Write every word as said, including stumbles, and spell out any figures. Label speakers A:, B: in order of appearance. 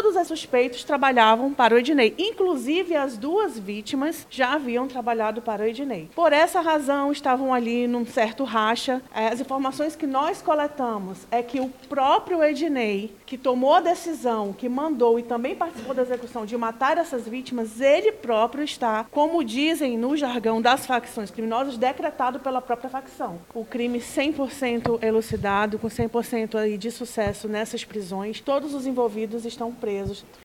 A: todos os suspeitos trabalhavam para o Ednei. Inclusive, as duas vítimas já haviam trabalhado para o Ednei. Por essa razão, estavam ali num certo racha. As informações que nós coletamos é que o próprio Ednei, que tomou a decisão, que mandou e também participou da execução de matar essas vítimas, ele próprio está, como dizem no jargão das facções criminosas, decretado pela própria facção. O crime cem por cento elucidado, com cem por cento aí de sucesso nessas prisões, todos os envolvidos estão presos.